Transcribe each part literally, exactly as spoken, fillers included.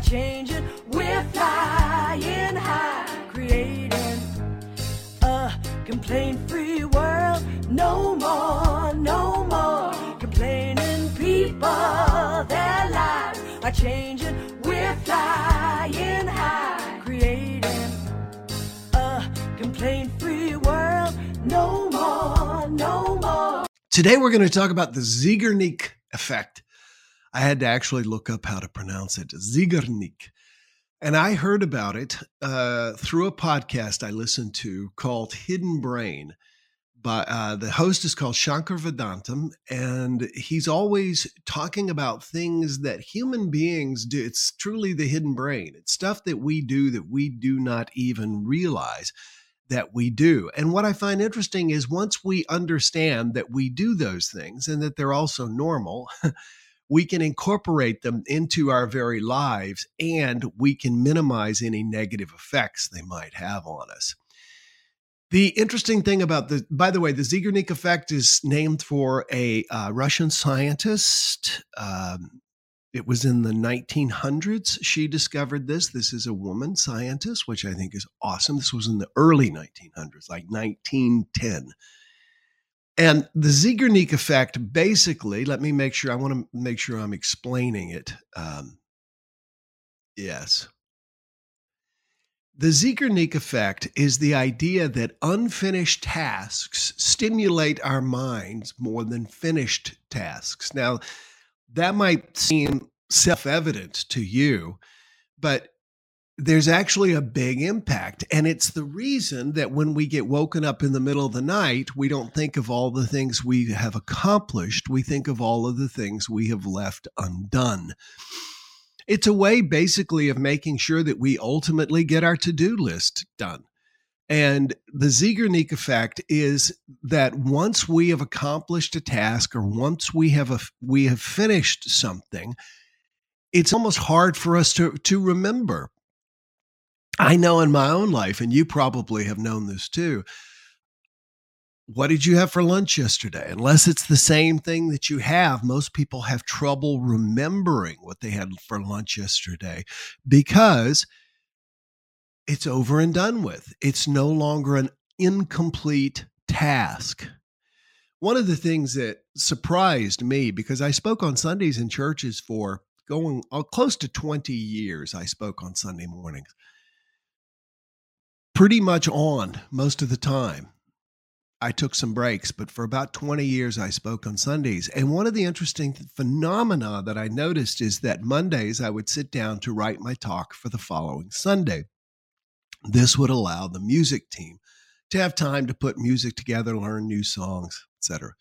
changing. We're flying high, creating a complaint-free world. No more, no more complaining people. Their lives are changing. We're flying high, creating a complaint-free world. No more, no more. Today we're going to talk about the Zeigarnik effect. I had to actually look up how to pronounce it. Zeigarnik. And I heard about it uh, through a podcast I listened to called Hidden Brain. But uh, the host is called Shankar Vedantam, and he's always talking about things that human beings do. It's truly the hidden brain. It's stuff that we do that we do not even realize that we do. And what I find interesting is once we understand that we do those things and that they're also normal, we can incorporate them into our very lives, and we can minimize any negative effects they might have on us. The interesting thing about the, by the way, the Zeigarnik effect is named for a uh, Russian scientist. Um, it was in the nineteen hundreds. She discovered this. This is a woman scientist, which I think is awesome. This was in the early nineteen hundreds, like nineteen ten. And the Zeigarnik effect, basically, let me make sure, I want to make sure I'm explaining it. Um, yes. The Zeigarnik effect is the idea that unfinished tasks stimulate our minds more than finished tasks. Now, that might seem self-evident to you, but there's actually a big impact. And it's the reason that when we get woken up in the middle of the night, we don't think of all the things we have accomplished. We think of all of the things we have left undone. It's a way basically of making sure that we ultimately get our to-do list done. And the Zeigarnik effect is that once we have accomplished a task or once we have a, we have finished something, it's almost hard for us to, to remember. I know in my own life, and you probably have known this too, what did you have for lunch yesterday? Unless it's the same thing that you have, most people have trouble remembering what they had for lunch yesterday because it's over and done with. It's no longer an incomplete task. One of the things that surprised me, because I spoke on Sundays in churches for going uh, close to twenty years, I spoke on Sunday mornings, pretty much on most of the time. I took some breaks, but for about twenty years, I spoke on Sundays. And one of the interesting phenomena that I noticed is that Mondays, I would sit down to write my talk for the following Sunday. This would allow the music team to have time to put music together, learn new songs, et cetera.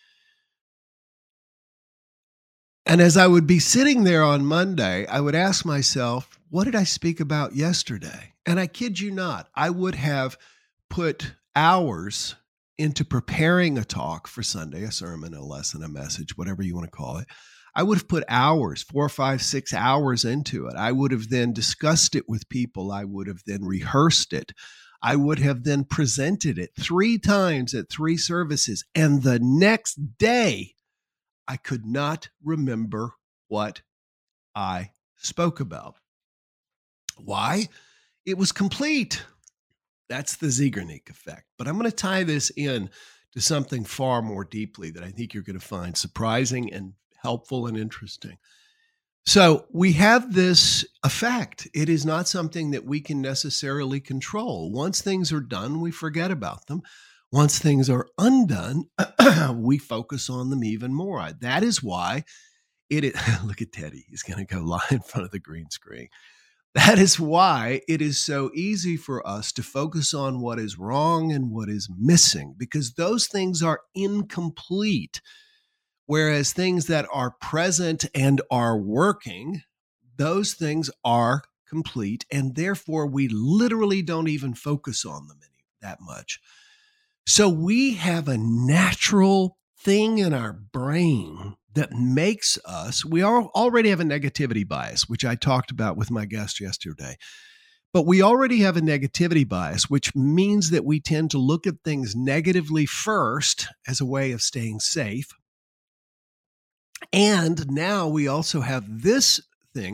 And as I would be sitting there on Monday, I would ask myself, what did I speak about yesterday? And I kid you not, I would have put hours into preparing a talk for Sunday, a sermon, a lesson, a message, whatever you want to call it. I would have put hours, four, five, six hours into it. I would have then discussed it with people. I would have then rehearsed it. I would have then presented it three times at three services. And the next day, I could not remember what I spoke about. Why? It was complete. That's the Zeigarnik effect. But I'm going to tie this in to something far more deeply that I think you're going to find surprising and helpful and interesting. So we have this effect. It is not something that we can necessarily control. Once things are done, we forget about them. Once things are undone, we focus on them even more. That is why it is, look at Teddy. He's going to go lie in front of the green screen. That is why it is so easy for us to focus on what is wrong and what is missing, because those things are incomplete. Whereas things that are present and are working, those things are complete. And therefore, we literally don't even focus on them any, that much. So we have a natural thing in our brain that makes us, we all already have a negativity bias, which I talked about with my guest yesterday. But we already have a negativity bias, which means that we tend to look at things negatively first as a way of staying safe. And now we also have this thing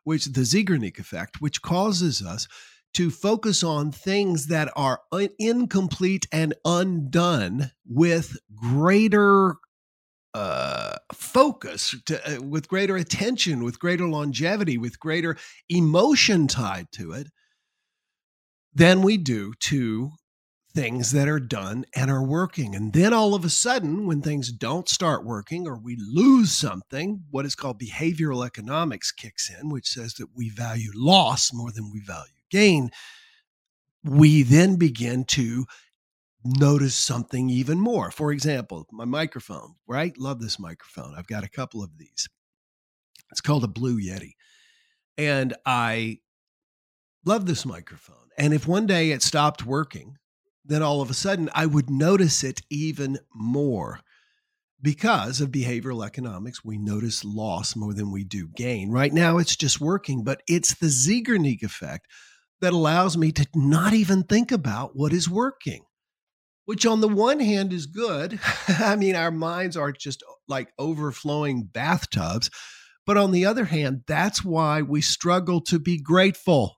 which the Zeigarnik effect, which causes us to focus on things that are un- incomplete and undone with greater uh, focus, to, uh, with greater attention, with greater longevity, with greater emotion tied to it than we do to things that are done and are working. And then all of a sudden, when things don't start working or we lose something, what is called behavioral economics kicks in, which says that we value loss more than we value gain. We then begin to notice something even more. For example, my microphone, right? Love this microphone. I've got a couple of these. It's called a Blue Yeti. And I love this microphone. And if one day it stopped working, then all of a sudden I would notice it even more. Because of behavioral economics, we notice loss more than we do gain. Right now, it's just working, but it's the Zeigarnik effect that allows me to not even think about what is working, which on the one hand is good. I mean, our minds are just like overflowing bathtubs. But on the other hand, that's why we struggle to be grateful.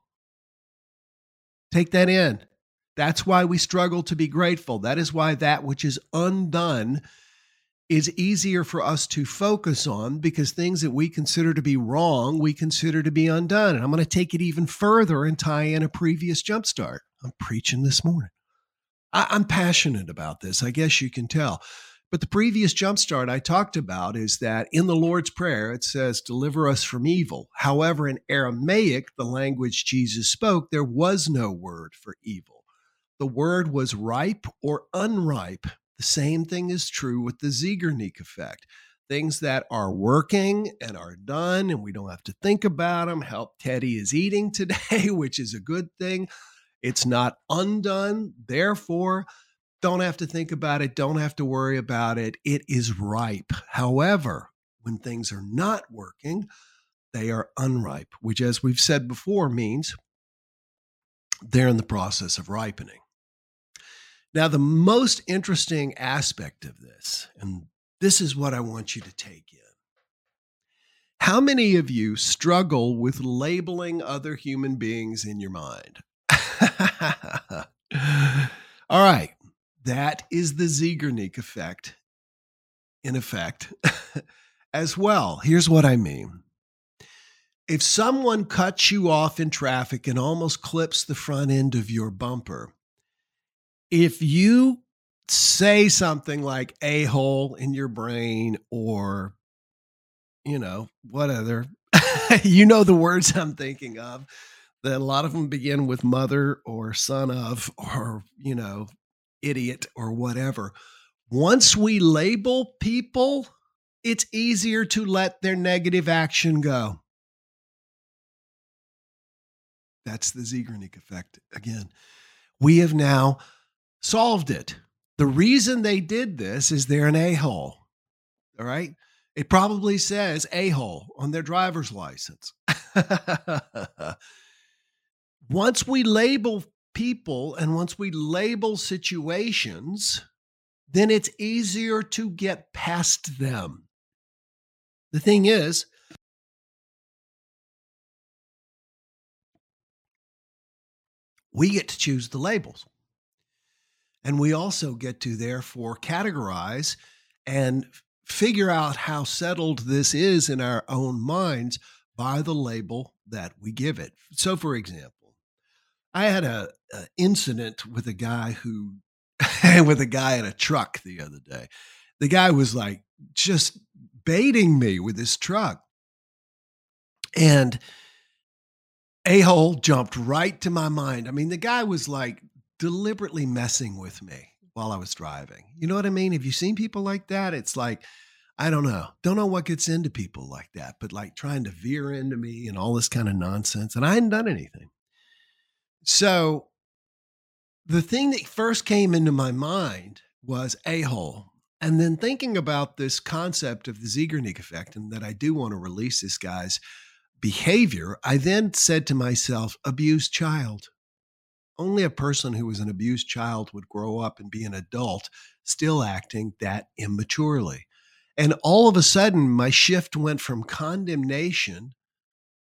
Take that in. That's why we struggle to be grateful. That is why that which is undone is easier for us to focus on, because things that we consider to be wrong, we consider to be undone. And I'm going to take it even further and tie in a previous jumpstart. I'm preaching this morning. I, I'm passionate about this. I guess you can tell. But the previous jumpstart I talked about is that in the Lord's Prayer, it says, deliver us from evil. However, in Aramaic, the language Jesus spoke, there was no word for evil. The word was ripe or unripe. The same thing is true with the Zeigarnik effect. Things that are working and are done and we don't have to think about them. Help Teddy is eating today, which is a good thing. It's not undone. Therefore, don't have to think about it. Don't have to worry about it. It is ripe. However, when things are not working, they are unripe, which, as we've said before, means they're in the process of ripening. Now, the most interesting aspect of this, and this is what I want you to take in. How many of you struggle with labeling other human beings in your mind? All right. That is the Zeigarnik effect, in effect, as well. Here's what I mean. If someone cuts you off in traffic and almost clips the front end of your bumper, if you say something like a-hole in your brain or, you know, what other, you know the words I'm thinking of, that a lot of them begin with mother or son of or, you know, idiot or whatever. Once we label people, it's easier to let their negative action go. That's the Zeigarnik effect. Again, we have now solved it. The reason they did this is they're an a-hole. All right. It probably says a-hole on their driver's license. Once we label people and once we label situations, then it's easier to get past them. The thing is, we get to choose the labels. And we also get to therefore categorize and figure out how settled this is in our own minds by the label that we give it. So, for example, I had a, a incident with a guy who, with a guy in a truck the other day. The guy was like just baiting me with his truck. And a-hole jumped right to my mind. I mean, the guy was like deliberately messing with me while I was driving. You know what I mean? Have you seen people like that? It's like, I don't know. Don't know what gets into people like that, but like trying to veer into me and all this kind of nonsense. And I hadn't done anything. So the thing that first came into my mind was a-hole. And then thinking about this concept of the Zeigarnik effect and that I do want to release this guy's behavior, I then said to myself, abused child. Only a person who was an abused child would grow up and be an adult still acting that immaturely. And all of a sudden, my shift went from condemnation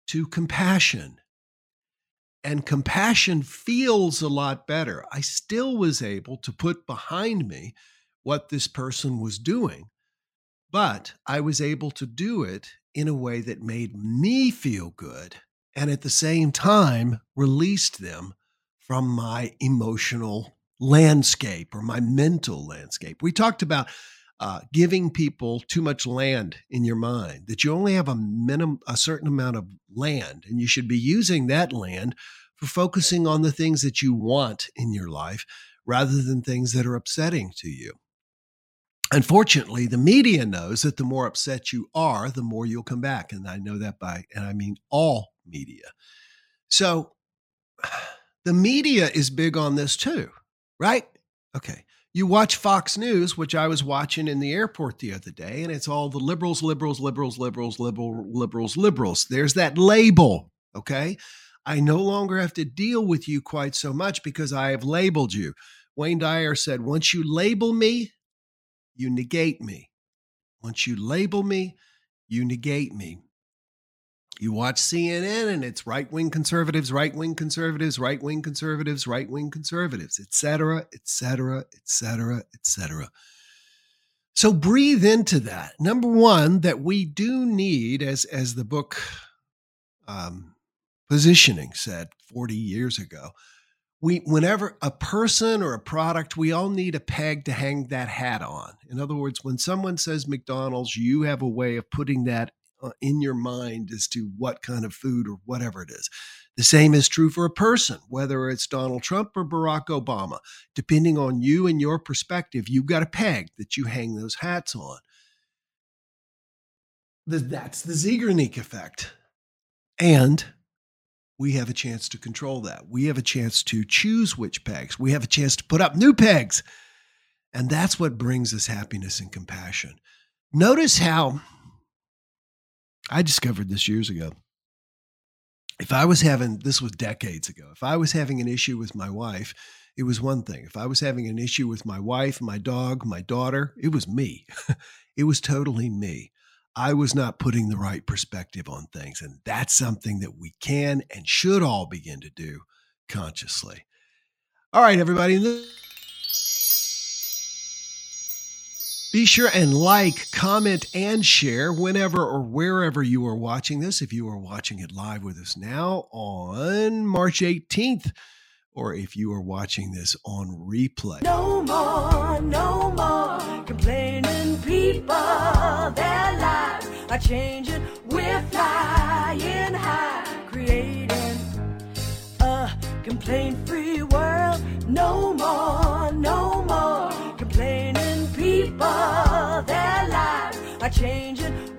to compassion. And compassion feels a lot better. I still was able to put behind me what this person was doing, but I was able to do it in a way that made me feel good and at the same time released them from my emotional landscape or my mental landscape. We talked about uh, giving people too much land in your mind, that you only have a minimum, a certain amount of land, and you should be using that land for focusing on the things that you want in your life rather than things that are upsetting to you. Unfortunately, the media knows that the more upset you are, the more you'll come back. And I know that by, and I mean all media. So the media is big on this too, right? Okay. You watch Fox News, which I was watching in the airport the other day, and it's all the liberals, liberals, liberals, liberals, liberal, liberals, liberals. There's that label, okay? I no longer have to deal with you quite so much because I have labeled you. Wayne Dyer said, once you label me, you negate me. Once you label me, you negate me. You watch C N N and it's right-wing conservatives, right-wing conservatives, right-wing conservatives, right-wing conservatives, et cetera, et cetera, et cetera, et cetera. So breathe into that. Number one, that we do need, as, as the book um, Positioning said forty years ago, we, whenever a person or a product, we all need a peg to hang that hat on. In other words, when someone says McDonald's, you have a way of putting that in your mind as to what kind of food or whatever it is. The same is true for a person, whether it's Donald Trump or Barack Obama. Depending on you and your perspective, you've got a peg that you hang those hats on. That's the Zeigarnik effect. And we have a chance to control that. We have a chance to choose which pegs. We have a chance to put up new pegs. And that's what brings us happiness and compassion. Notice how I discovered this years ago. If I was having, this was decades ago, if I was having an issue with my wife, it was one thing. If I was having an issue with my wife, my dog, my daughter, it was me. It was totally me. I was not putting the right perspective on things. And that's something that we can and should all begin to do consciously. All right, everybody. Be sure and like, comment, and share whenever or wherever you are watching this. If you are watching it live with us now on March eighteenth, or if you are watching this on replay. No more, no more complaining people. Their lives are changing. We're flying high, creating a complaint-free world. No more, no more complaining people. Their lives are changing.